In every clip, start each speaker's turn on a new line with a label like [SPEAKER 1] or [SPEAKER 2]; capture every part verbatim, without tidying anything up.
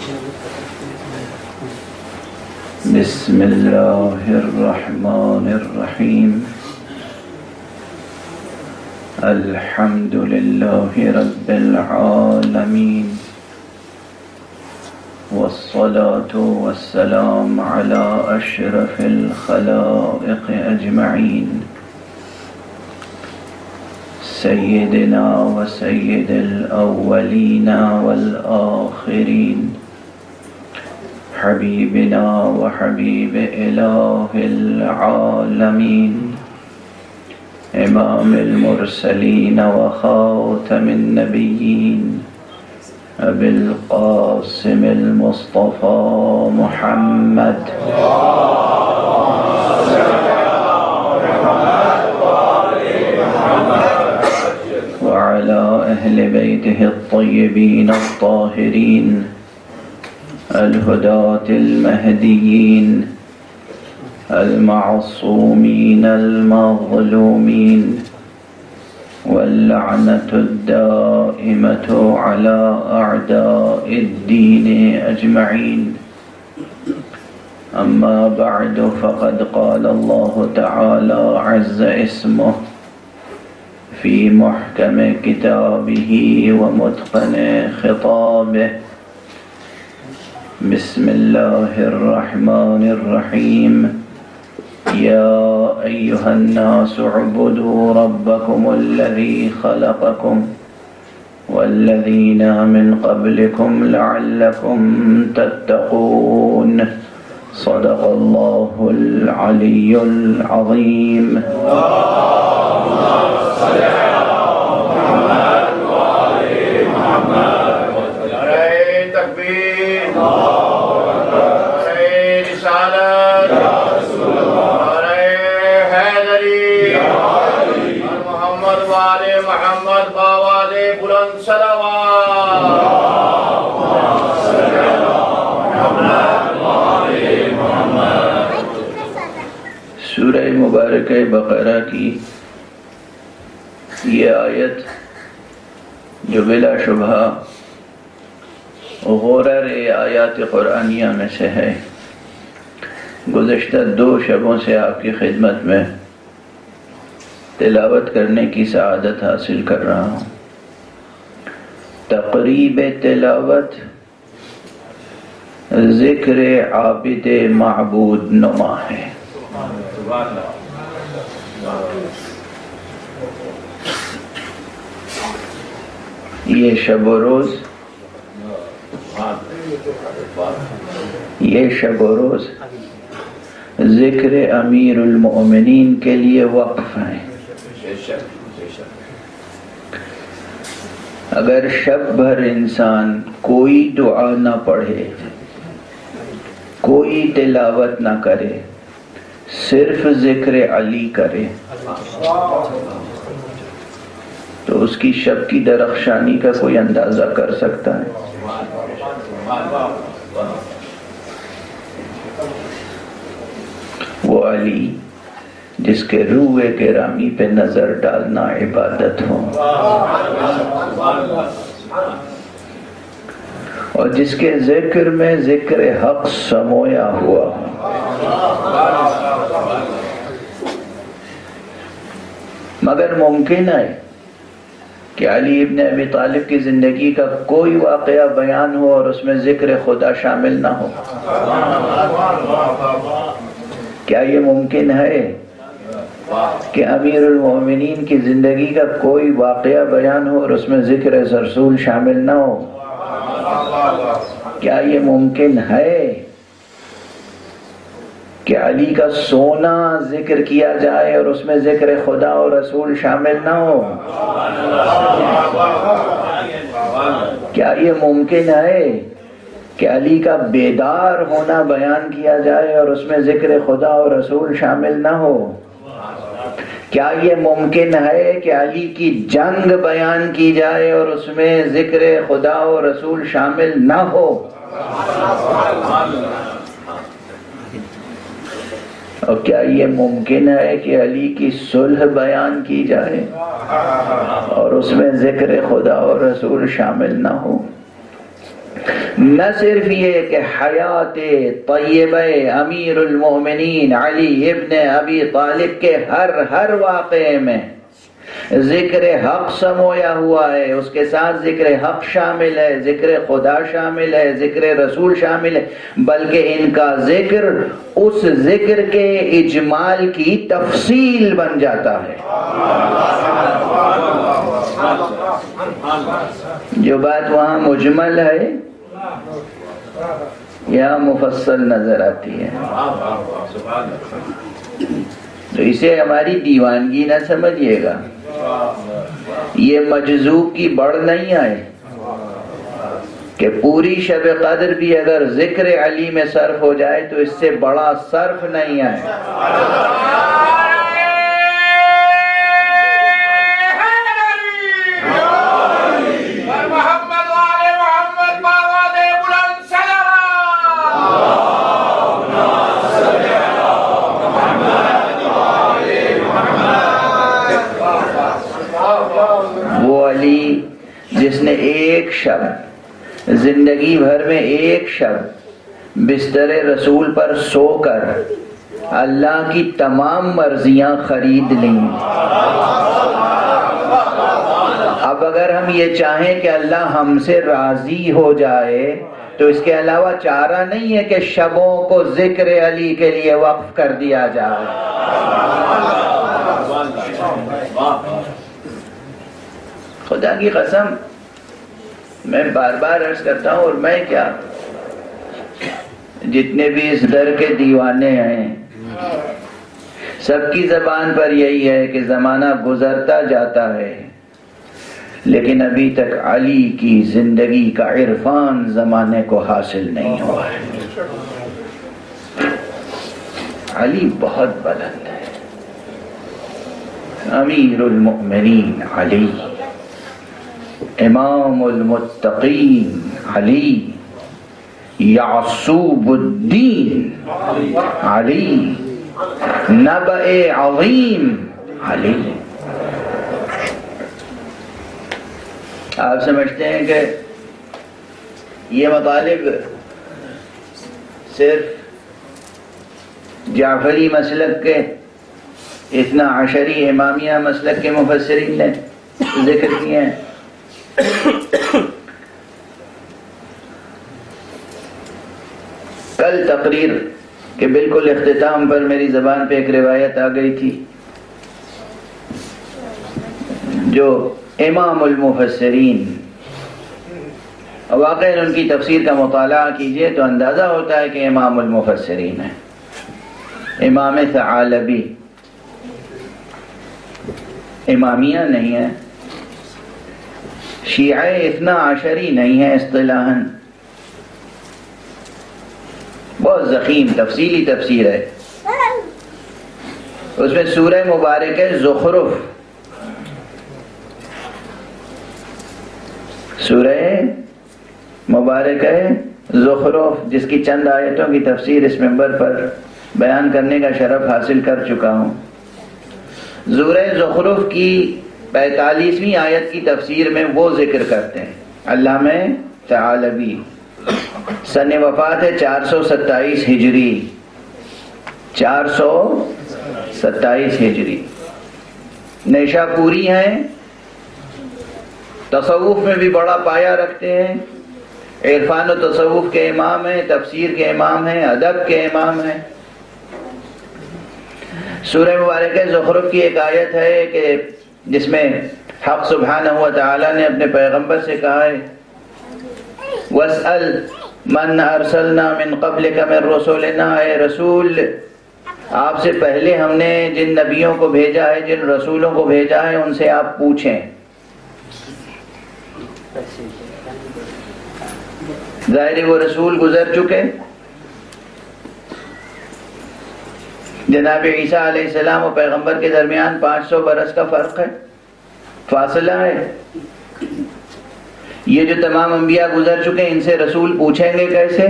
[SPEAKER 1] بسم اللہ الرحمن الرحیم الحمد للہ رب العالمین والصلاة والسلام على اشرف الخلائق اجمعین سیدنا و سید الاولین والآخرین حبیبنا و حبیب الہ العالمین امام المرسلین و خاتم النبیین ابی القاسم المصطفى محمد وعلى اہل بیتہ الطیبین الطاہرین الہداة المہدیین المعصومین المظلومین واللعنة الدائمة على أعداء الدين أجمعين أما بعد فقد قال الله تعالى عز اسمه في محكم كتابه ومتقن خطابه بسم الله الرحمن الرحيم يا أيها الناس اعبدوا ربكم الذي خلقكم والذين من قبلكم لعلكم تتقون صدق الله العلي العظيم سورہ مبارکہ بقرہ کی یہ آیت جو بلا شبہ غرر آیات قرآنیہ میں سے ہے، گزشتہ دو شبوں سے آپ کی خدمت میں تلاوت کرنے کی سعادت حاصل کر رہا ہوں۔ تقریب تلاوت ذکر عابد معبود نما ہے۔ یہ شب و روز یہ شب و روز ذکر امیر المؤمنین کے لیے وقف ہیں۔ اگر شب بھر انسان کوئی دعا نہ پڑھے، کوئی تلاوت نہ کرے، صرف ذکر علی کرے تو اس کی شب کی درخشانی کا کوئی اندازہ کر سکتا ہے؟ وہ علی جس کے روح گرامی پہ نظر ڈالنا عبادت ہو، اور جس کے ذکر میں ذکر حق سمویا ہوا ہو۔ مگر ممکن ہے کہ علی ابن ابی طالب کی زندگی کا کوئی واقعہ بیان ہو اور اس میں ذکر خدا شامل نہ ہو؟ کیا یہ ممکن ہے کہ امیر المومنین کی زندگی کا کوئی واقعہ بیان ہو اور اس میں ذکر رسول شامل نہ ہو؟ کیا یہ ممکن ہے کہ علی کا سونا ذکر کیا جائے اور اس میں ذکر خدا اور رسول شامل نہ ہو؟ کیا یہ ممکن ہے کہ علی کا بیدار ہونا بیان کیا جائے اور اس میں ذکر خدا اور رسول شامل نہ ہو؟ کیا یہ ممکن ہے کہ علی کی جنگ بیان کی جائے اور اس میں ذکر خدا و رسول شامل نہ ہو؟ اور کیا یہ ممکن ہے کہ علی کی صلح بیان کی جائے اور اس میں ذکر خدا و رسول شامل نہ ہو؟ نہ صرف یہ کہ حیات طیبہ امیر المومنین علی ابن ابی طالب کے ہر ہر واقعے میں ذکر حق سمویا ہوا ہے، اس کے ساتھ ذکر حق شامل ہے، ذکر خدا شامل ہے، ذکر رسول شامل ہے، بلکہ ان کا ذکر اس ذکر کے اجمال کی تفصیل بن جاتا ہے۔ جو بات وہاں مجمل ہے یہاں مفصل نظر آتی ہے، تو اسے ہماری دیوانگی نہ سمجھیے گا، یہ مجذوب کی بڑھ نہیں آئے کہ پوری شب قدر بھی اگر ذکر علی میں صرف ہو جائے تو اس سے بڑا صرف نہیں آئے۔ وہ علی جس نے ایک شب زندگی بھر میں ایک شب بستر رسول پر سو کر اللہ کی تمام مرضیاں خرید لیں، اب اگر ہم یہ چاہیں کہ اللہ ہم سے راضی ہو جائے تو اس کے علاوہ چارہ نہیں ہے کہ شبوں کو ذکر علی کے لیے وقف کر دیا جائے۔ خدا کی قسم میں بار بار عرض کرتا ہوں، اور میں کیا جتنے بھی اس در کے دیوانے ہیں سب کی زبان پر یہی ہے کہ زمانہ گزرتا جاتا ہے لیکن ابھی تک علی کی زندگی کا عرفان زمانے کو حاصل نہیں ہوا ہے۔ علی بہت بلند ہے، امیر المؤمنین علی، امام المتقین علی، یعصوب الدین علی، نبأ عظیم علی۔ آپ سمجھتے ہیں کہ یہ مطالب صرف جعفری مسلک کے اثنا عشری امامیہ مسلک کے مفسرین نے ذکر کیے ہیں؟ کل تقریر کے بالکل اختتام پر میری زبان پہ ایک روایت آ گئی تھی جو امام المفسرین، واقعی ان کی تفسیر کا مطالعہ کیجئے تو اندازہ ہوتا ہے کہ امام المفسرین ہے، امام ثعالبی، امامیہ نہیں ہے، شیعہ اثنا عشری نہیں ہے اصطلاحاً، بہت ضخیم تفصیلی تفسیر ہے۔ اس میں سورہ مبارک ہے زخرف، سورہ مبارک ہے زخرف، جس کی چند آیتوں کی تفسیر اس منبر پر بیان کرنے کا شرف حاصل کر چکا ہوں۔ سورہ زخرف کی پینتالیسویں آیت کی تفسیر میں وہ ذکر کرتے ہیں علامہ ثعالبی، سن وفات ہے چار سو ستائیس ہجری، چار سو ستائیس ہجری، نیشا پوری ہیں، تصوف میں بھی بڑا پایہ رکھتے ہیں، عرفان و تصوف کے امام ہیں، تفسیر کے امام ہیں، ادب کے امام ہیں۔ سورہ مبارکہ زخرف کی ایک آیت ہے کہ جس میں حق سبحانہ و تعالی نے اپنے پیغمبر سے کہا ہے وَاسْأَلْ مَنْ أَرْسَلْنَا مِنْ قَبْلِكَ مِنْ رُسُلِنَا، اے رسول آپ سے پہلے ہم نے جن نبیوں کو بھیجا ہے، جن رسولوں کو بھیجا ہے ان سے آپ پوچھیں۔ ظاہر وہ رسول گزر چکے، جناب عیسیٰ علیہ السلام و پیغمبر کے درمیان پانچ سو برس کا فرق ہے، فاصلہ ہے۔ یہ جو تمام انبیاء گزر چکے ان سے رسول پوچھیں گے کیسے؟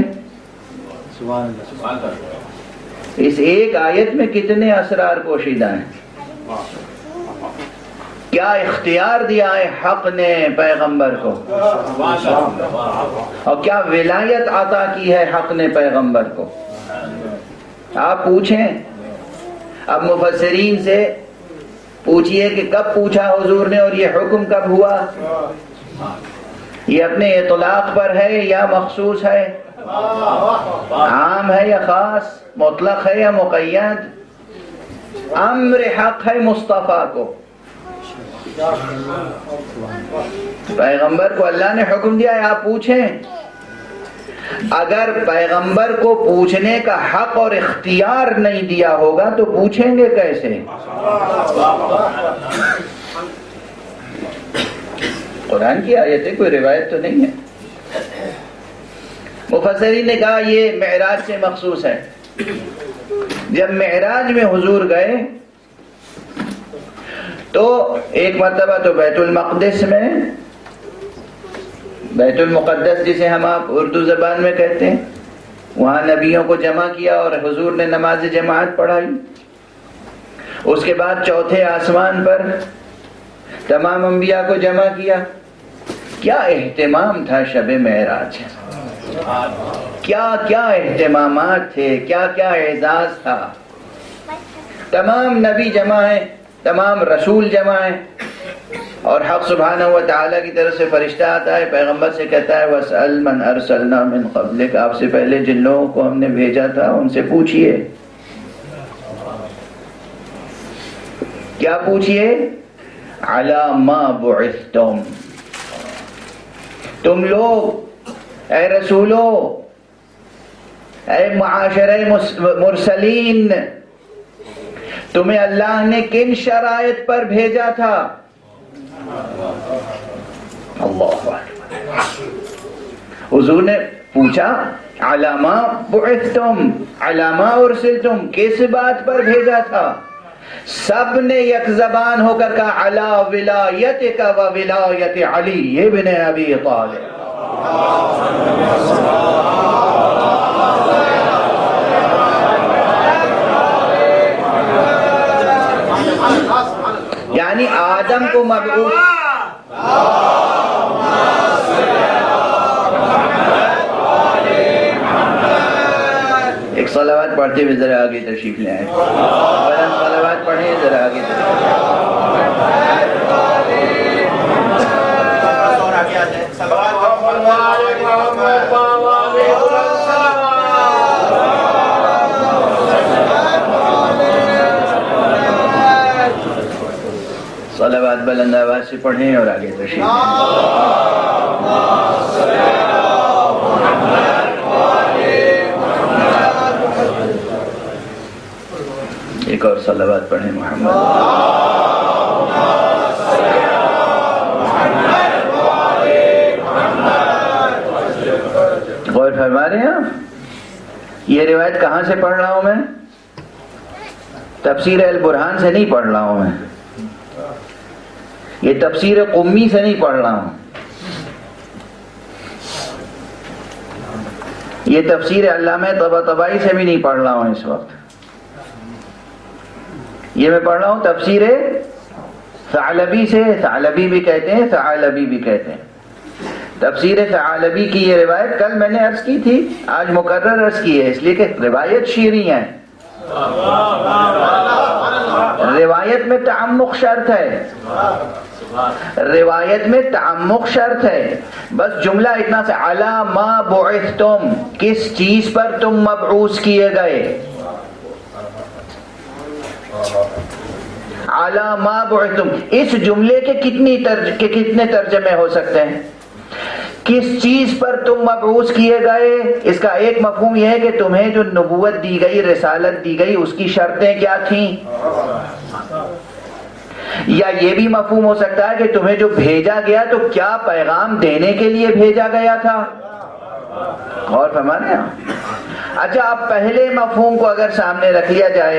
[SPEAKER 1] اس ایک آیت میں کتنے اسرار پوشیدہ ہیں۔ کیا اختیار دیا ہے حق نے پیغمبر کو، اور کیا ولایت عطا کی ہے حق نے پیغمبر کو. آپ پوچھیں اب مفسرین سے، پوچھئے کہ کب پوچھا حضور نے اور یہ حکم کب ہوا؟ یہ اپنے اطلاق پر ہے یا مخصوص ہے؟ عام ہے یا خاص؟ مطلق ہے یا مقید؟ امر حق ہے مصطفیٰ کو. پیغمبر کو اللہ نے حکم دیا ہے آپ پوچھیں. اگر پیغمبر کو پوچھنے کا حق اور اختیار نہیں دیا ہوگا تو پوچھیں گے کیسے؟ قرآن کی آیت ہے، کوئی روایت تو نہیں ہے. مفسرین نے کہا یہ معراج سے مخصوص ہے. جب معراج میں حضور گئے تو ایک مرتبہ تو بیت المقدس میں، بیت المقدس جسے ہم آپ اردو زبان میں کہتے ہیں، وہاں نبیوں کو جمع کیا اور حضور نے نماز جماعت پڑھائی. اس کے بعد چوتھے آسمان پر تمام انبیاء کو جمع کیا. کیا اہتمام تھا شب معراج، کیا کیا اہتمامات تھے، کیا کیا اعزاز تھا. تمام نبی جمع ہیں، تمام رسول جمع ہیں، اور حق سبحانہ و تعالیٰ کی طرف سے فرشتہ آتا ہے، پیغمبر سے کہتا ہے وَاسْأَلْ مَنْ أَرْسَلْنَا مِنْ قَبْلِكَ، آپ سے پہلے جن لوگوں کو ہم نے بھیجا تھا ان سے پوچھئے. کیا پوچھئے؟ عَلَى مَا بُعِثْتُمْ، تم لوگ اے رسولو، اے معاشرہ مرسلین، تمہیں اللہ نے کن شرائط پر بھیجا تھا؟ اللہ حضور نے پوچھا علامہ بعثتم، علامہ ارسلتم، کس بات پر بھیجا تھا؟ سب نے یک زبان ہو کر کہا علی ولایتک و ولایت علی ابن ابی طالب. یعنی آدم کو مبعوث، ایک صلوات پڑھتے ہوئے ذرا آگے تشریف لے آئے. بلند صلوات پڑھیں، ذرا آگے تشریف صلوات بلند آواز سے پڑھیں اور آگے تشریف لیں. ایک اور صلوات پڑھیں محمد. غور فرما رہے ہیں آپ؟ یہ روایت کہاں سے پڑھ رہا ہوں میں؟ تفسیر البرہان سے نہیں پڑھ رہا ہوں میں، یہ تفسیر قمی سے نہیں پڑھ رہا ہوں، یہ تفسیر علامہ طباطبائی سے بھی نہیں پڑھ رہا ہوں اس وقت. یہ میں پڑھ رہا ہوں تفسیر ثعلبی سے، ثعلبی بھی کہتے ہیں، ثعلبی بھی کہتے ہیں. تفسیر ثعلبی کی یہ روایت کل میں نے عرض کی تھی، آج مقرر عرض کی ہے، اس لیے کہ روایت شیریں ہے. روایت میں تعمق شرط ہے، روایت میں تعمق شرط ہے. بس جملہ اتنا سے علی ما بعثتم، کس چیز پر تم مبعوث کیے گئے. علی ما بعثتم، اس جملے کے کتنی ترج... کے کتنے ترجمے ہو سکتے ہیں؟ کس چیز پر تم مبعوث کیے گئے، اس کا ایک مفہوم یہ ہے کہ تمہیں جو نبوت دی گئی، رسالت دی گئی، اس کی شرطیں کیا تھیں. یا یہ بھی مفہوم ہو سکتا ہے کہ تمہیں جو بھیجا گیا تو کیا پیغام دینے کے لیے بھیجا گیا تھا. غور فرمانے. اچھا، اب پہلے مفہوم کو اگر سامنے رکھ لیا جائے،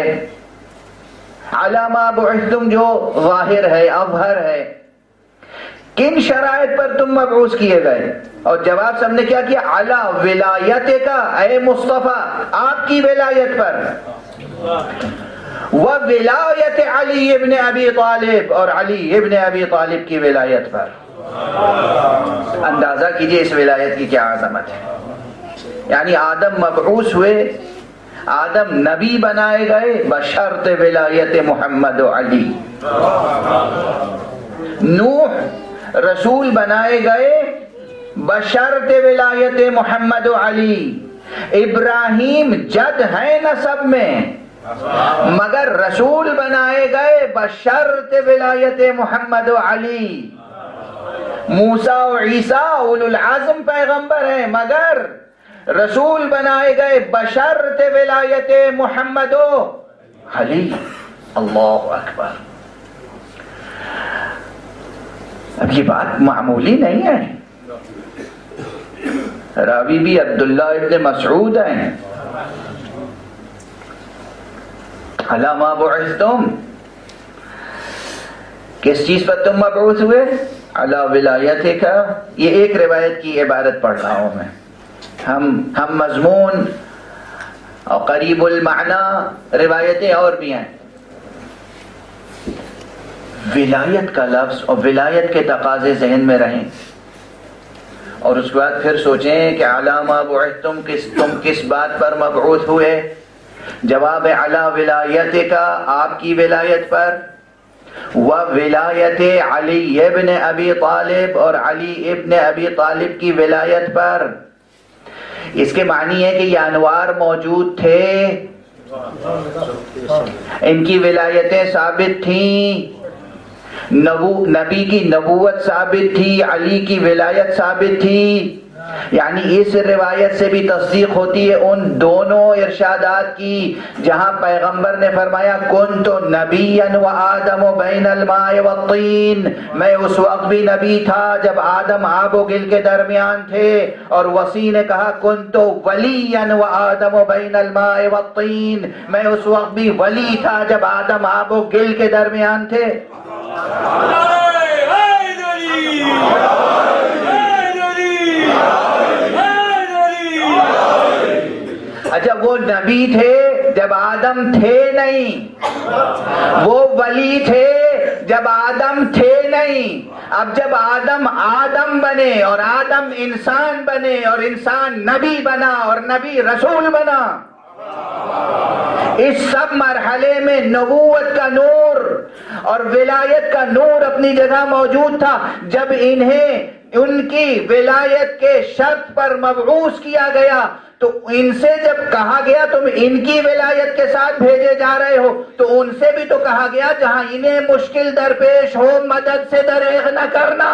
[SPEAKER 1] علامہ بعثتم جو ظاہر ہے، اظہر ہے، کن شرائط پر تم مبعوث کیے گئے؟ اور جواب سب نے کیا کیا؟ علی ولایت کا، اے مصطفیٰ آپ کی ولایت پر. وولایت علی ابن ابی طالب، اور علی ابن ابی طالب کی ولایت پر۔ اندازہ کیجئے اس ولایت کی کیا عظمت ہے۔ یعنی آدم مبعوث ہوئے، آدم نبی بنائے گئے بشرط ولایت محمد و علی، نوح رسول بنائے گئے بشرط ولایت محمد و علی، ابراہیم جد ہیں نسب میں مگر رسول بنائے گئے بشرط ولایت محمد و علی، موسیٰ و عیسیٰ اولو العزم پیغمبر ہیں مگر رسول بنائے گئے بشرط ولایت محمد و علی۔ اللہ اکبر۔ اب یہ بات معمولی نہیں ہے، راوی بھی عبداللہ ابن مسعود ہیں۔ علی ما بعثتم، کس چیز پر تم مبعوث ہوئے؟ علی ولایت کا۔ یہ ایک روایت کی عبارت پڑھ رہا ہوں میں، ہم ہم مضمون اور قریب المعنی روایتیں اور بھی ہیں۔ ولایت کا لفظ اور ولایت کے تقاضے ذہن میں رہیں، اور اس کے بعد پھر سوچیں کہ علی ما بعثتم، کس تم کس بات پر مبعوث ہوئے؟ جواب علی ولایت کا، آپ کی ولایت پر، و ولایت علی ابن ابی طالب، اور علی ابن ابی طالب کی ولایت پر۔ اس کے معنی ہے کہ یہ انوار موجود تھے، ان کی ولایتیں ثابت تھیں، نبو نبی کی نبوت ثابت تھی، علی کی ولایت ثابت تھی۔ یعنی اس روایت سے بھی تصدیق ہوتی ہے ان دونوں ارشادات کی جہاں پیغمبر نے فرمایا کنت نبیا و آدم بین الماء والطین، میں اس وقت بھی نبی تھا جب آدم آب و گل کے درمیان تھے، اور وسیع نے کہا کنت ولیا و آدم بین الماء والطین، میں اس وقت بھی ولی تھا جب آدم آب و گل کے درمیان تھے۔ اچھا، وہ نبی تھے جب آدم تھے نہیں، وہ ولی تھے جب آدم تھے نہیں۔ اب جب آدم آدم بنے اور آدم انسان بنے اور انسان نبی بنا اور نبی رسول بنا، اس سب مرحلے میں نبوت کا نور اور ولایت کا نور اپنی جگہ موجود تھا۔ جب انہیں ان کی ولایت کے شرط پر مبعوث کیا گیا تو ان سے جب کہا گیا تم ان کی ولایت کے ساتھ بھیجے جا رہے ہو، تو ان سے بھی تو کہا گیا جہاں انہیں مشکل درپیش ہو مدد سے دریغ نہ کرنا۔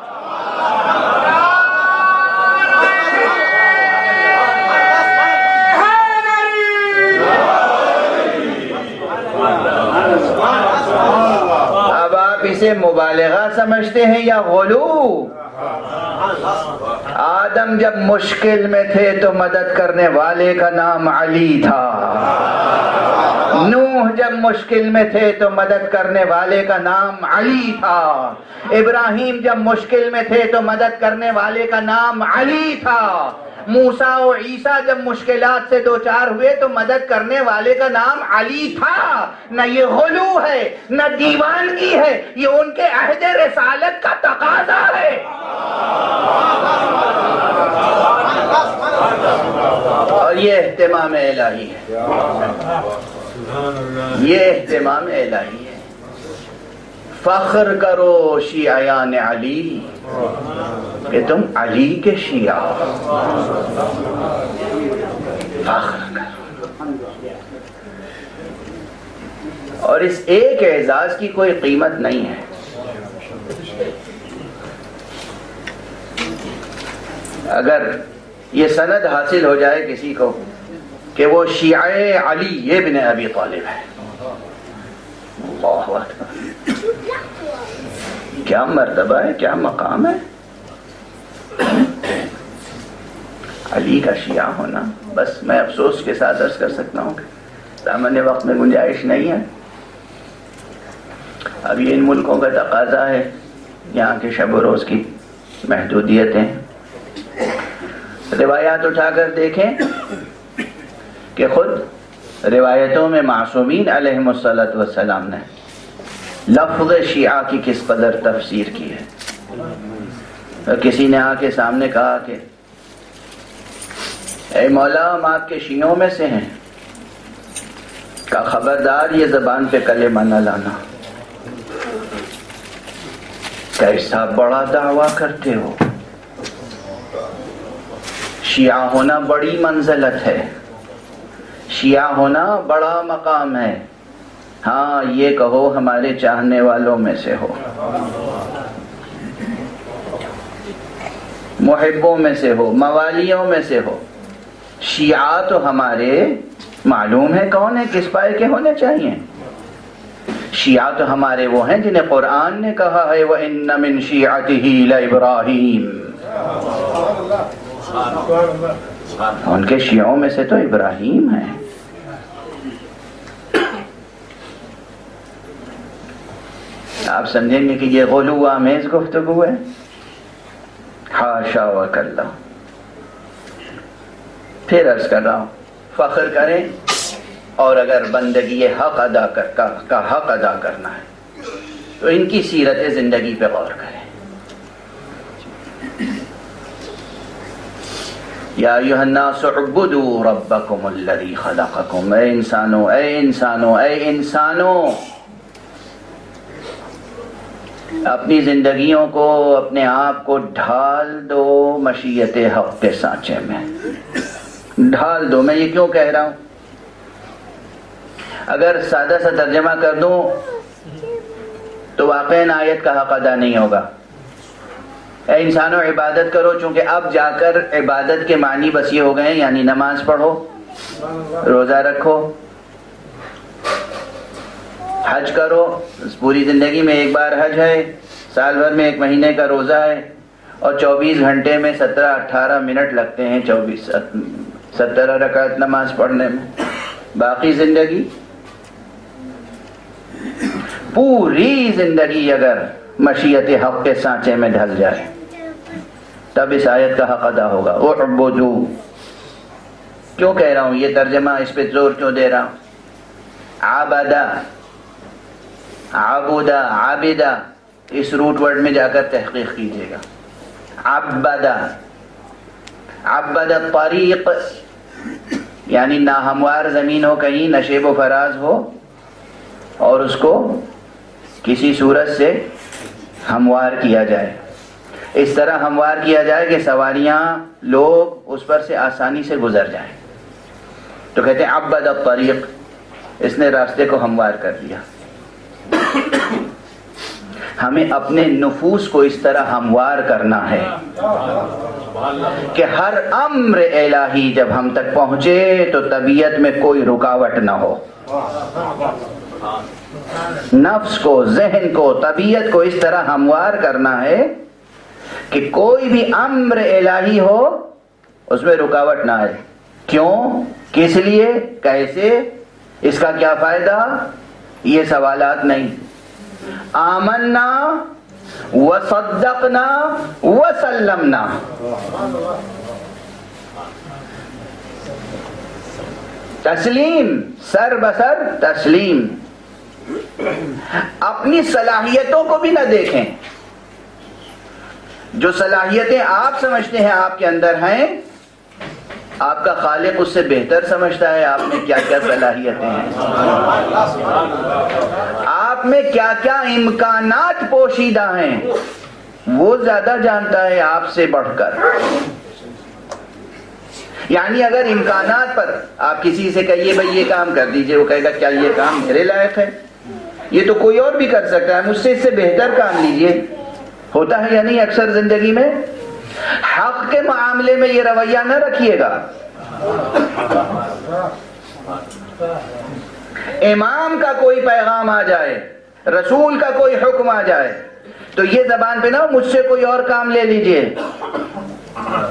[SPEAKER 1] اب آپ اسے مبالغہ سمجھتے ہیں یا غلو؟ آدم جب مشکل میں تھے تو مدد کرنے والے کا نام علی تھا، نوح جب مشکل میں تھے تو مدد کرنے والے کا نام علی تھا، ابراہیم جب مشکل میں تھے تو مدد کرنے والے کا نام علی تھا، موسیٰ و عیسیٰ جب مشکلات سے دوچار ہوئے تو مدد کرنے والے کا نام علی تھا۔ نہ یہ غلو ہے نہ دیوانگی ہے، یہ ان کے عہد رسالت کا تقاضا ہے۔ اور یہ اہتمام الہی ہے، یہ اہتمام الہی ہے۔ فخر کرو شیعیان علی کہ تم علی کے شیعہ، فخر کرو۔ اور اس ایک اعزاز کی کوئی قیمت نہیں ہے۔ اگر یہ سند حاصل ہو جائے کسی کو کہ وہ شیعہ علی ابن ابی طالب ہے، اللہ اکبر، کیا مرتبہ ہے، کیا مقام ہے علی کا شیعہ ہونا۔ بس میں افسوس کے ساتھ عرض کر سکتا ہوں کہ دامن وقت میں گنجائش نہیں ہے۔ اب یہ ان ملکوں کا تقاضا ہے، یہاں کے شب و روز کی محدودیتیں۔ روایات اٹھا کر دیکھیں کہ خود روایتوں میں معصومین علیہم الصلوۃ والسلام نے لفظ شیعہ کی کس قدر تفسیر کی ہے. کسی نے آ کے سامنے کہا کہ اے مولا ہم آپ کے شیعوں میں سے ہیں، کا خبردار یہ زبان پہ کلمہ نہ لانا. کیسا بڑا دعویٰ کرتے ہو، شیعہ ہونا بڑی منزلت ہے، شیعہ ہونا بڑا مقام ہے. ہاں یہ کہو ہمارے چاہنے والوں میں سے ہو، محبوں میں سے ہو، موالیوں میں سے ہو. شیعہ تو ہمارے معلوم ہے کون ہے، کس پائے کے ہونے چاہیے. شیعہ تو ہمارے وہ ہیں جنہیں قرآن نے کہا ہے وَإِنَّ مِن شِيعَتِهِ لَإِبْرَاهِيمَ. ان کے شیعوں میں سے تو ابراہیم ہے. آپ سمجھیں گے کہ یہ غلو آمیز گفتگو ہے. حاشا وکلا. پھر عرض کر رہا ہوں فخر کریں، اور اگر بندگی حق ادا کر کا, کا حق ادا کرنا ہے تو ان کی سیرت زندگی پہ غور کریں. یا ایھا الناس اعبدوا ربکم الذی خلقکم. اے انسانوں اے انسانوں اے انسانوں اپنی زندگیوں کو، اپنے آپ کو ڈھال دو مشیت حق کے سانچے میں. ڈھال دو. میں یہ کیوں کہہ رہا ہوں؟ اگر سادہ سا ترجمہ کر دوں تو واقعاً آیت کا حق ادا نہیں ہوگا. اے انسانوں عبادت کرو، چونکہ اب جا کر عبادت کے معنی بس یہ ہو گئے ہیں، یعنی نماز پڑھو، روزہ رکھو، حج کرو. پوری زندگی میں ایک بار حج ہے، سال بھر میں ایک مہینے کا روزہ ہے، اور چوبیس گھنٹے میں سترہ اٹھارہ منٹ لگتے ہیں چوبیس سترہ رکعت نماز پڑھنے میں. باقی زندگی، پوری زندگی اگر مشیت حق کے سانچے میں ڈھل جائے تب اس آیت کا حق ادا ہوگا. اعبدوا. کیوں کہہ رہا ہوں یہ ترجمہ، اس پہ زور کیوں دے رہا ہوں؟ عبدا، عبدا، عابدہ، اس روٹ ورڈ میں جا کر تحقیق کیجیے گا. عبدا، عبد الطریق، یعنی ناہموار زمین ہو، کہیں نشیب و فراز ہو، اور اس کو کسی صورت سے ہموار کیا جائے. اس طرح ہموار کیا جائے کہ سواریاں، لوگ اس پر سے آسانی سے گزر جائیں. تو کہتے ہیں عبد الطریق، اس نے راستے کو ہموار کر دیا. ہمیں اپنے نفوس کو اس طرح ہموار کرنا ہے کہ ہر امر الہی جب ہم تک پہنچے تو طبیعت میں کوئی رکاوٹ نہ ہو. نفس کو، ذہن کو، طبیعت کو اس طرح ہموار کرنا ہے کہ کوئی بھی امر الہی ہو اس میں رکاوٹ نہ آئے. کیوں؟ کس لیے؟ کیسے؟ اس کا کیا فائدہ؟ یہ سوالات نہیں. آمنا وصدقنا وسلمنا. تسلیم، سر بسر تسلیم. اپنی صلاحیتوں کو بھی نہ دیکھیں. جو صلاحیتیں آپ سمجھتے ہیں آپ کے اندر ہیں، آپ کا خالق اس سے بہتر سمجھتا ہے آپ میں کیا کیا صلاحیتیں ہیں، آپ میں کیا کیا امکانات پوشیدہ ہیں، وہ زیادہ جانتا ہے آپ سے بڑھ کر. یعنی اگر امکانات پر آپ کسی سے کہیے بھائی یہ کام کر دیجئے، وہ کہے گا کیا یہ کام میرے لائق ہے؟ یہ تو کوئی اور بھی کر سکتا ہے، مجھ سے اس سے بہتر کام لیجئے. ہوتا ہے یا نہیں اکثر زندگی میں؟ حق کے معاملے میں یہ رویہ نہ رکھیے گا. امام کا کوئی پیغام آ جائے، رسول کا کوئی حکم آ جائے تو یہ زبان پہ نہ مجھ سے کوئی اور کام لے لیجئے.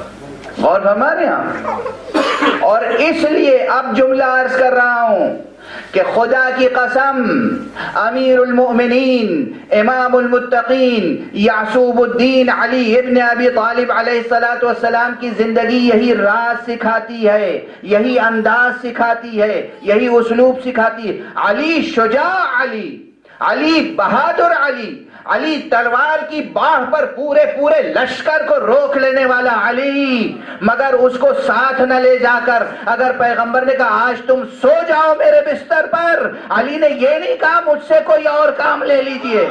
[SPEAKER 1] اور ہمارے یہاں، اور اس لیے اب جملہ عرض کر رہا ہوں کہ خدا کی قسم امیر المؤمنین امام المتقین یعصوب الدین علی ابن ابی طالب علیہ الصلوۃ والسلام کی زندگی یہی راز سکھاتی ہے، یہی انداز سکھاتی ہے، یہی اسلوب سکھاتی ہے۔ علی شجاع علی، علی بہادر علی، علی تلوار کی باہ پر پورے پورے لشکر کو روک لینے والا علی، مگر اس کو ساتھ نہ لے جا کر اگر پیغمبر نے کہا آج تم سو جاؤ میرے بستر پر، علی نے یہ نہیں کہا مجھ سے کوئی اور کام لے لیجئے۔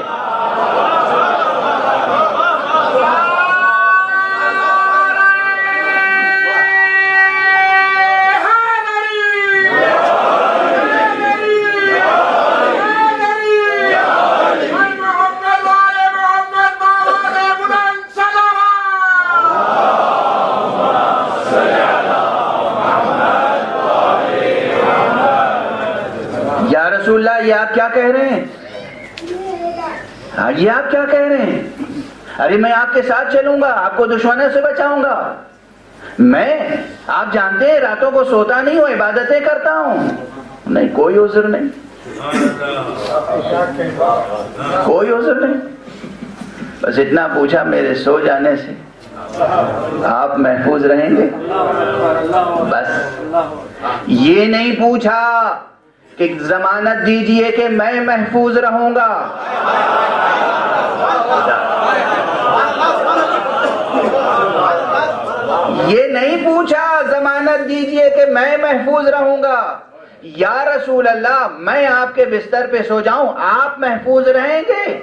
[SPEAKER 1] رسول اللہ یہ آپ کیا کہہ رہے ہیں؟ یہ آپ کیا کہہ رہے ہیں؟ ارے میں آپ کے ساتھ چلوں گا، آپ کو دشمنوں سے بچاؤں گا، میں آپ جانتے ہیں راتوں کو سوتا نہیں ہوں، عبادتیں کرتا ہوں۔ نہیں، کوئی عذر نہیں، کوئی عذر نہیں، بس اتنا پوچھا میرے سو جانے سے آپ محفوظ رہیں گے، بس یہ نہیں پوچھا کہ ضمانت دیجئے کہ میں محفوظ رہوں گا۔ یہ نہیں پوچھا ضمانت دیجئے کہ میں محفوظ رہوں گا، یا رسول اللہ میں آپ کے بستر پہ سو جاؤں آپ محفوظ رہیں گے؟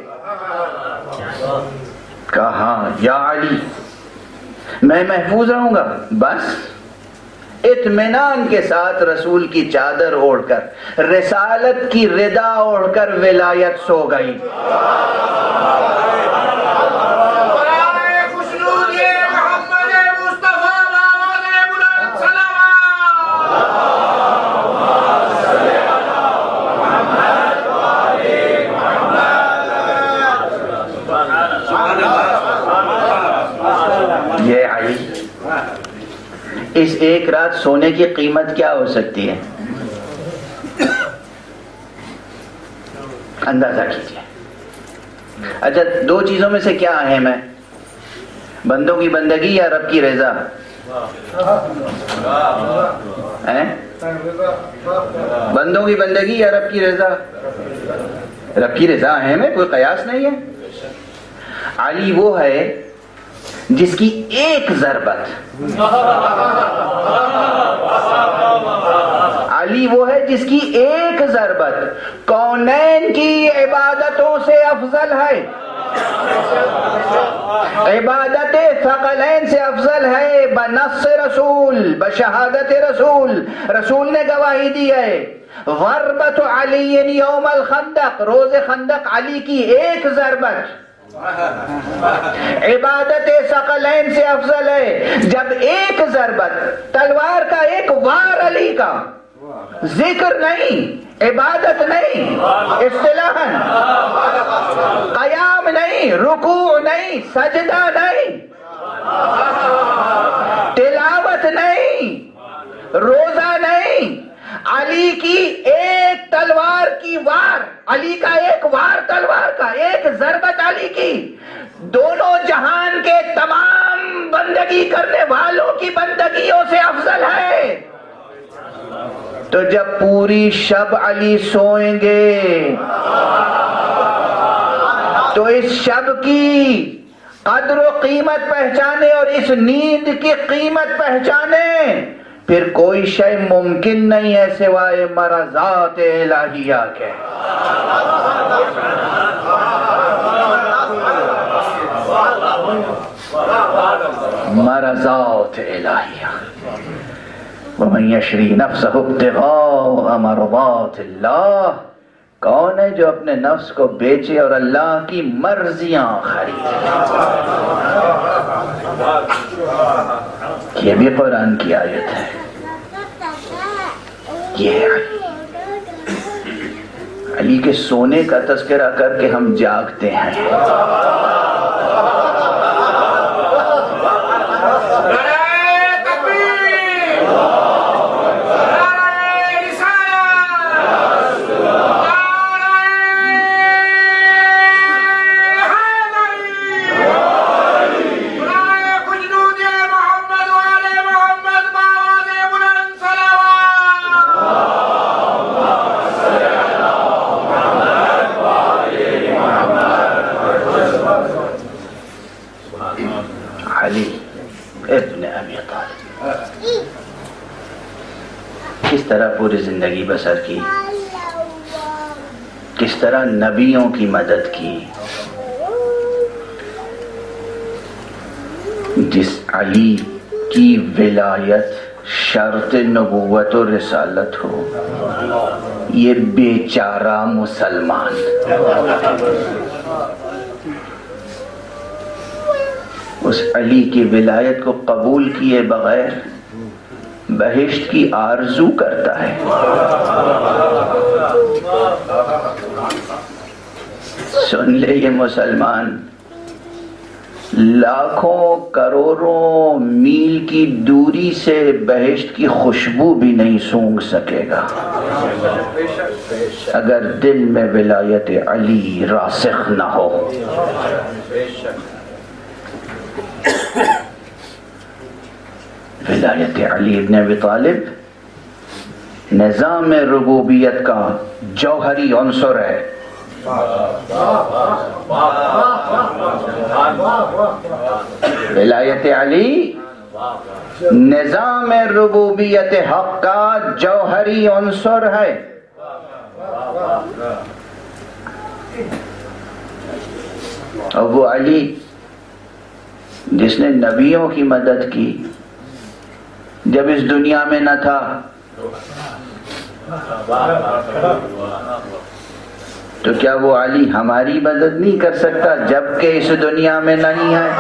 [SPEAKER 1] کہا یا علی میں محفوظ رہوں گا، بس اطمینان کے ساتھ رسول کی چادر اوڑھ کر، رسالت کی ردا اوڑھ کر ولایت سو گئی۔ یہ علی، اس ایک رات سونے کی قیمت کیا ہو سکتی ہے؟ اندازہ کیجیے۔ اچھا دو چیزوں میں سے کیا اہم ہے؟ بندوں کی بندگی یا رب کی رضا؟ بندوں کی بندگی یا رب کی رضا؟ رب کی رضا اہم ہے، کوئی قیاس نہیں ہے۔ علی وہ ہے جس کی ایک ضربت، علی وہ ہے جس کی ایک ضربت کونین کی عبادتوں سے افضل ہے، عبادت ثقلین سے افضل ہے، بنص رسول، بشہادت رسول، رسول نے گواہی دی ہے۔ ضربت علی یوم الخندق، روز خندق علی کی ایک ضربت عبادت ثقلین سے افضل ہے۔ جب ایک ضربت تلوار کا ایک وار علی کا، ذکر نہیں، عبادت نہیں، اصطلاحاً قیام نہیں، رکوع نہیں، سجدہ نہیں، تلاوت نہیں، روزہ نہیں، علی کی ایک تلوار کی وار، علی کا ایک وار تلوار کا، ایک ضربت علی کی دونوں جہان کے تمام بندگی کرنے والوں کی بندگیوں سے افضل ہے۔ تو جب پوری شب علی سوئیں گے تو اس شب کی قدر و قیمت پہچانے اور اس نیند کی قیمت پہچانے، پھر کوئی شے ممکن نہیں ہے سوائے مرضات الہیہ کے۔ مرضات الہیہ۔ وَمَن يَشْرِي نَفْسَهُ ابْتِغَاءَ مَرْضَاتِ اللَّهِ، کون ہے جو اپنے نفس کو بیچے اور اللہ کی مرضیاں خریدے؟ یہ بھی قرآن کی آیت ہے۔ یہ علی کے سونے کا تذکرہ کر کے ہم جاگتے ہیں۔ کس طرح پوری زندگی بسر کی، کس طرح نبیوں کی مدد کی. جس علی کی ولایت شرط نبوت و رسالت ہو، یہ بیچارہ مسلمان اس علی کی ولایت کو قبول کیے بغیر بہشت کی آرزو کرتا ہے. سن لے یہ مسلمان، لاکھوں کروڑوں میل کی دوری سے بہشت کی خوشبو بھی نہیں سونگھ سکے گا اگر دل میں ولایت علی راسخ نہ ہو. ولایت علی ابن ابی طالب نظام ربوبیت کا جوہری عنصر ہے. ولایت علی نظام ربوبیت حق کا جوہری عنصر ہے. اور وہ علی جس نے نبیوں کی مدد کی جب اس دنیا میں نہ تھا، تو کیا وہ علی ہماری مدد نہیں کر سکتا جبکہ اس دنیا میں نہیں ہے؟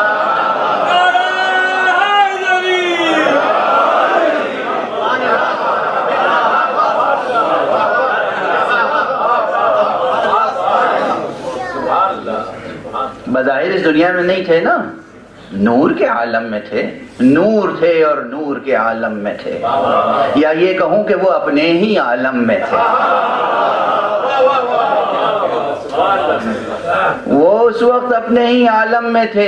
[SPEAKER 1] بظاہر اس دنیا میں نہیں تھے نا، نور کے عالم میں تھے، نور تھے اور نور کے عالم میں تھے، یا یہ کہوں کہ وہ اپنے ہی عالم میں تھے. وہ اس وقت اپنے ہی عالم میں تھے،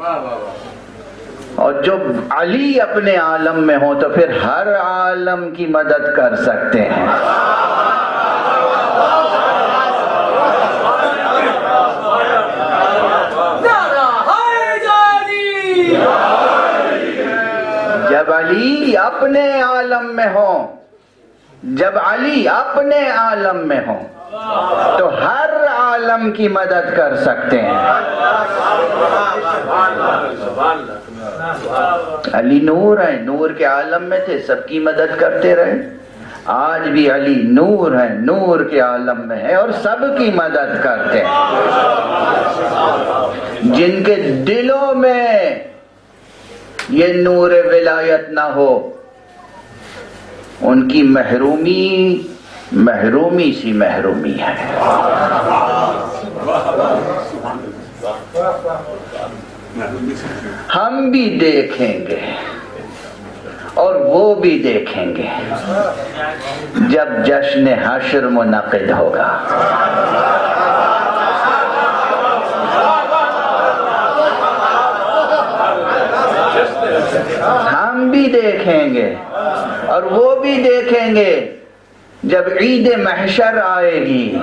[SPEAKER 1] اور جب علی اپنے عالم میں ہو تو پھر ہر عالم کی مدد کر سکتے ہیں. جب علی اپنے عالم میں ہو، جب علی اپنے عالم میں ہو تو ہر عالم کی مدد کر سکتے ہیں. علی نور ہے، نور کے عالم میں تھے، سب کی مدد کرتے رہے. آج بھی علی نور ہے، نور کے عالم میں ہے اور سب کی مدد کرتے ہیں. جن کے دلوں میں یہ نور ولایت نہ ہو، ان کی محرومی محرومی سی محرومی ہے. ہم بھی دیکھیں گے اور وہ بھی دیکھیں گے جب جشن حشر منعقد ہوگا. ہم بھی دیکھیں گے اور وہ بھی دیکھیں گے جب عید محشر آئے گی.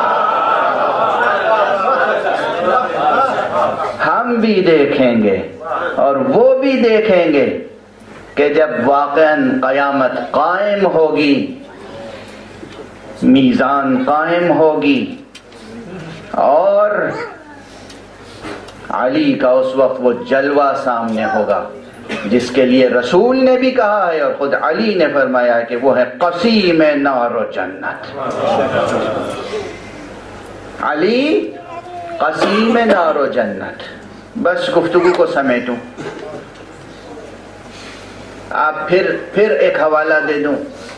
[SPEAKER 1] ہم بھی دیکھیں گے اور وہ بھی دیکھیں گے کہ جب واقعاً قیامت قائم ہوگی، میزان قائم ہوگی، اور علی کا اس وقت وہ جلوہ سامنے ہوگا جس کے لیے رسول نے بھی کہا ہے اور خود علی نے فرمایا ہے کہ وہ ہے قسیم نار و جنت. علی قسیم نار و جنت. بس گفتگو کو سمیٹوں، آپ پھر پھر ایک حوالہ دے دوں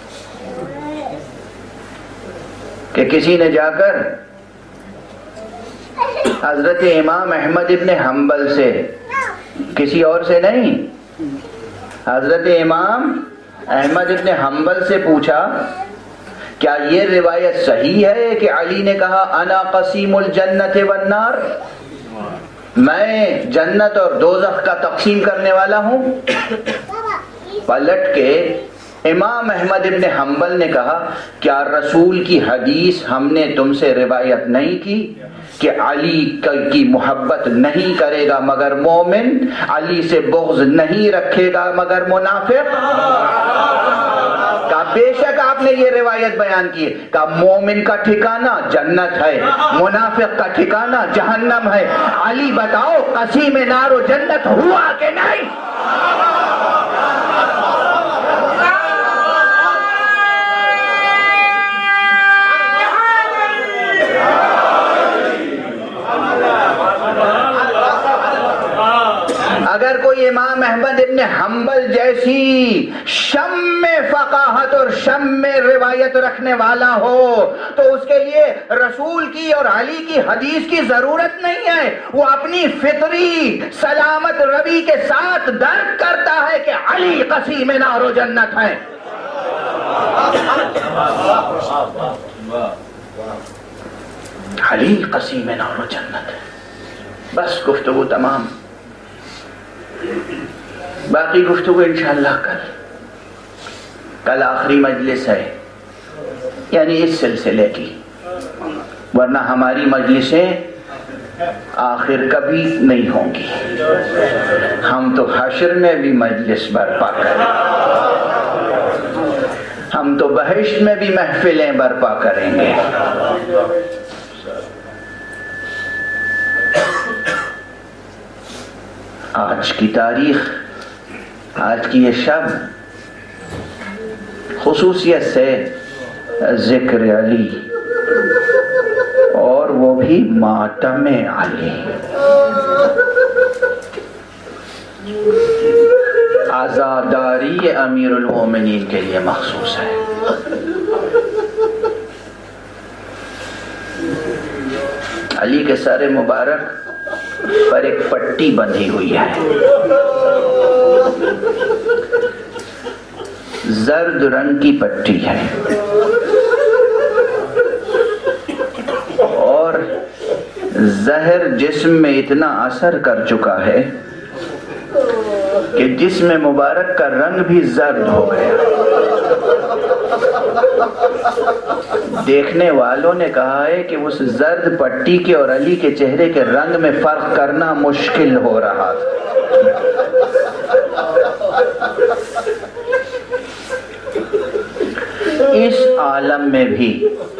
[SPEAKER 1] کہ کسی نے جا کر حضرت امام احمد ابن حنبل سے، کسی اور سے نہیں، حضرت امام احمد ابن حنبل سے پوچھا کیا یہ روایت صحیح ہے کہ علی نے کہا انا قسیم الجنت والنار، میں جنت اور دوزخ کا تقسیم کرنے والا ہوں؟ پلٹ کے امام احمد ابن حنبل نے کہا کیا رسول کی حدیث ہم نے تم سے روایت نہیں کی کہ علی کی محبت نہیں کرے گا مگر مومن، علی سے بغض نہیں رکھے گا مگر منافق؟ کہا بے شک آپ نے یہ روایت بیان کی کہ مومن کا ٹھکانہ جنت ہے، منافق کا ٹھکانہ جہنم ہے۔ علی بتاؤ قسیم نار و جنت ہوا کہ نہیں؟ اگر کوئی امام احمد ابن حنبل جیسی شم فقاہت اور شم روایت رکھنے والا ہو تو اس کے لیے رسول کی اور علی کی حدیث کی ضرورت نہیں ہے، وہ اپنی فطری سلامت روی کے ساتھ درک کرتا ہے کہ علی قسیم نار و جنت ہے۔ علی قسیم نار و جنت ہے۔ بس گفتگو تمام، باقی گفتگو انشاءاللہ کل کل آخری مجلس ہے یعنی اس سلسلے کی، ورنہ ہماری مجلسیں آخر کبھی نہیں ہوں گی۔ ہم تو حشر میں بھی مجلس برپا کریں، ہم تو بہشت میں بھی محفلیں برپا کریں گے۔ آج کی تاریخ، آج کی یہ شب خصوصیت سے ذکر علی، اور وہ بھی ماتم علی، عزاداری امیر المومنین کے لیے مخصوص ہے۔ علی کے سر مبارک پر ایک پٹی بندھی ہوئی ہے، زرد رنگ کی پٹی ہے، اور زہر جسم میں اتنا اثر کر چکا ہے کہ جسم مبارک کا رنگ بھی زرد ہو گیا۔ دیکھنے والوں نے کہا ہے کہ اس زرد پٹی کے اور علی کے چہرے کے رنگ میں فرق کرنا مشکل ہو رہا تھا۔ اس عالم میں بھی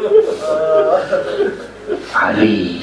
[SPEAKER 1] علی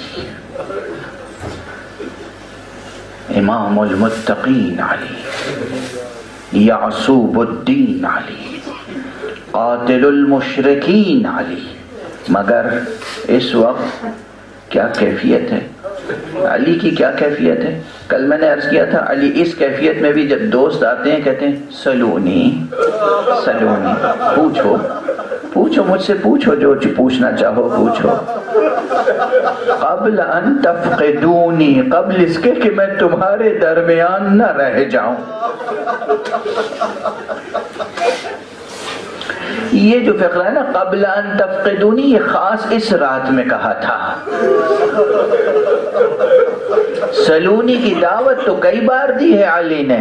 [SPEAKER 1] امام المتقین علی، یعصوب الدین علی، قاتل المشرکین علی، مگر اس وقت کیا کیفیت ہے علی کی؟ کیا کیفیت ہے؟ کل میں نے عرض کیا تھا علی اس کیفیت میں بھی جب دوست آتے ہیں کہتے ہیں سلونی سلونی، پوچھو پوچھو مجھ سے پوچھو جو پوچھنا چاہو پوچھو، قبل ان تفقدونی، قبل اس کے کہ میں تمہارے درمیان نہ رہ جاؤں۔ یہ جو فقرہ ہے نا قبل ان تفقدونی، یہ خاص اس رات میں کہا تھا۔ سلونی کی دعوت تو کئی بار دی ہے علی نے،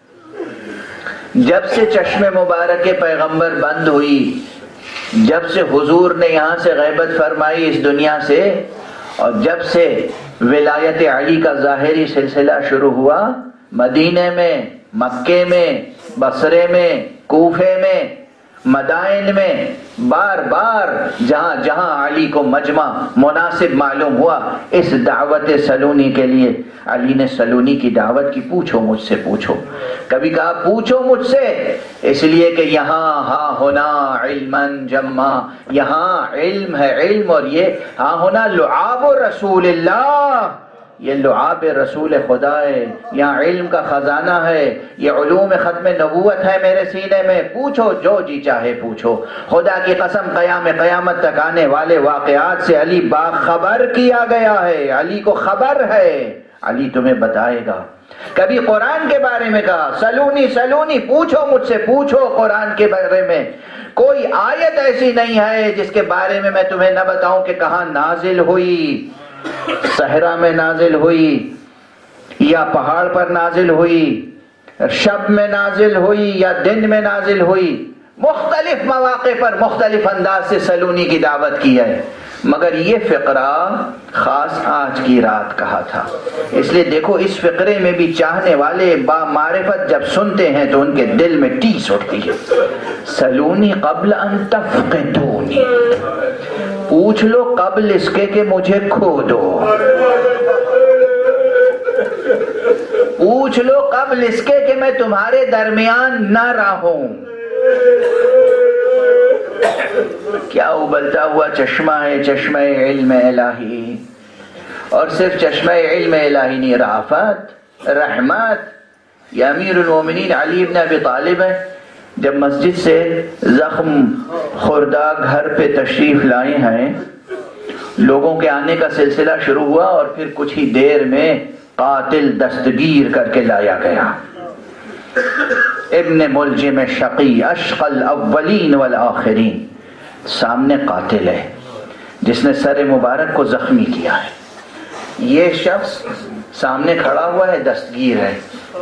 [SPEAKER 1] جب سے چشم مبارک پیغمبر بند ہوئی، جب سے حضور نے یہاں سے غیبت فرمائی اس دنیا سے، اور جب سے ولایت علی کا ظاہری سلسلہ شروع ہوا، مدینے میں، مکے میں، بصرے میں، کوفے میں، مدائن میں، بار بار جہاں جہاں علی کو مجمع مناسب معلوم ہوا اس دعوت سلونی کے لیے، علی نے سلونی کی دعوت کی، پوچھو مجھ سے پوچھو۔ کبھی کہا پوچھو مجھ سے، اس لیے کہ یہاں ہاں ہونا علماً جمع، یہاں علم ہے علم، اور یہ ہاں ہونا لعاب رسول اللہ، یہ لعاب رسول خدا ہے، یہاں علم کا خزانہ ہے، یہ علوم ختم نبوت ہے میرے سینے میں، پوچھو جو جی چاہے پوچھو۔ خدا کی قسم قیام قیامت تک آنے والے واقعات سے علی باخبر کیا گیا ہے، علی کو خبر ہے، علی تمہیں بتائے گا۔ کبھی قرآن کے بارے میں کہا سلونی سلونی، پوچھو مجھ سے پوچھو قرآن کے بارے میں، کوئی آیت ایسی نہیں ہے جس کے بارے میں میں تمہیں نہ بتاؤں کہ کہاں نازل ہوئی، صحرا میں نازل ہوئی یا پہاڑ پر نازل ہوئی، شب میں نازل ہوئی یا دن میں نازل ہوئی، مختلف مواقع پر مختلف انداز سے سلونی کی دعوت کی ہے۔ مگر یہ فقرہ خاص آج کی رات کہا تھا، اس لیے دیکھو اس فقرے میں بھی چاہنے والے با معرفت جب سنتے ہیں تو ان کے دل میں ٹیس اٹھتی ہے۔ سلونی قبل ان تفقدونی، پوچھ لو قبل اس کے کہ مجھے کھو دو، پوچھ لو قبل اس کے کہ میں تمہارے درمیان نہ رہوں۔ کیا ابلتا ہوا چشمہ ہے چشمہ علم الہی، اور صرف چشمہ علم الہی نہیں، رافت رحمت۔ یہ امیر المومنین علی بن ابی طالب ہے، جب مسجد سے زخم خوردہ گھر پہ تشریف لائے ہیں، لوگوں کے آنے کا سلسلہ شروع ہوا اور پھر کچھ ہی دیر میں قاتل دستگیر کر کے لایا گیا۔ ابن ملجم شقی اشقى الاولین والآخرین، سامنے قاتل ہے جس نے سر مبارک کو زخمی کیا ہے، یہ شخص سامنے کھڑا ہوا ہے، دستگیر ہے۔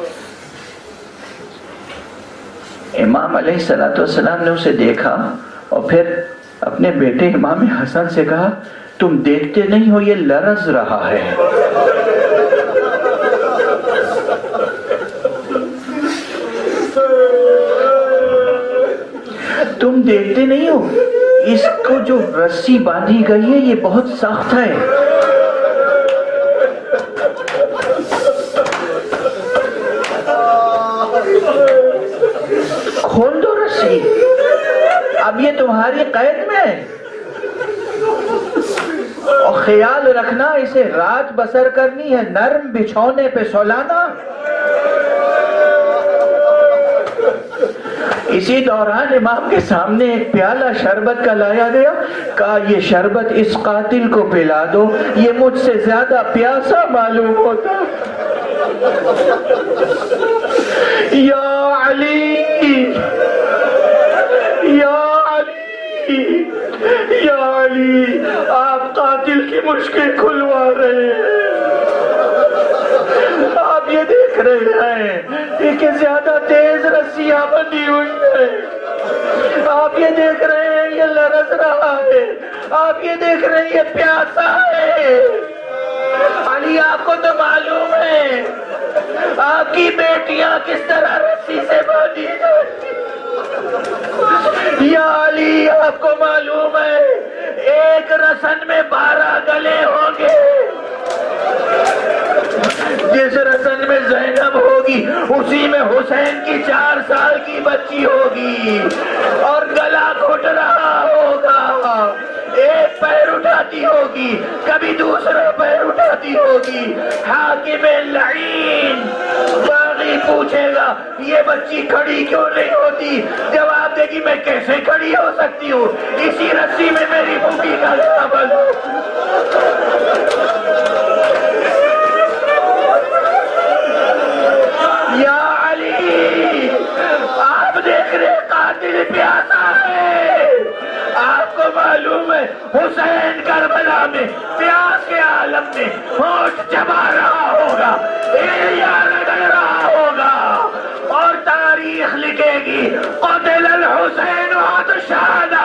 [SPEAKER 1] امام علیہ الصلوۃ والسلام نے اسے دیکھا اور پھر اپنے بیٹے امام حسن سے کہا تم دیکھتے نہیں ہو یہ لرز رہا ہے۔ تم دیکھتے نہیں ہو اس کو جو رسی باندھی گئی ہے یہ بہت سخت ہے۔ کھول دو رسی، اب یہ تمہاری قید میں ہے، اور خیال رکھنا اسے رات بسر کرنی ہے، نرم بچھونے پہ سولانا۔ اسی دوران امام کے سامنے ایک پیالہ شربت کا لایا گیا، کہا یہ شربت اس قاتل کو پلا دو، یہ مجھ سے زیادہ پیاسا معلوم ہوتا۔ یا علی یا علی یا علی، آپ قاتل کی مشکل کھلوا رہے ہیں، آپ یہ دیکھ رہے ہیں کہ زیادہ تیز رسیاں بندھی ہوئی ہیں، آپ یہ دیکھ رہے ہیں یہ لرز رہا ہے، آپ یہ دیکھ رہے ہیں یہ پیاسا ہے۔ علی آپ کو تو معلوم ہے آپ کی بیٹیاں کس طرح رسی سے باندھی جاتی، یا علی آپ کو معلوم ہے ایک رسن میں بارہ گلے ہوں گے، جس رسن میں زینب ہوگی اسی میں حسین کی چار سال کی بچی ہوگی، اور گلا گھٹ رہا ہوگا، ایک پیر اٹھاتی ہوگی کبھی دوسرا پیر اٹھاتی ہوگی، حاکم لعین باغی پوچھے گا یہ بچی کھڑی کیوں نہیں ہوتی، جواب دے گی میں کیسے کھڑی ہو سکتی ہوں، اسی رسی میں میری پھوپھی کا گلا بند۔ یا علی آپ دیکھ رہے قاتل پیاسا ہے، آپ کو معلوم ہے حسین کربلا میں پیاس کے عالم میں ہونٹ چبا رہا ہوگا، ایڑیاں رگڑ رہا ہوگا، اور تاریخ لکھے گی قتل الحسین عطشان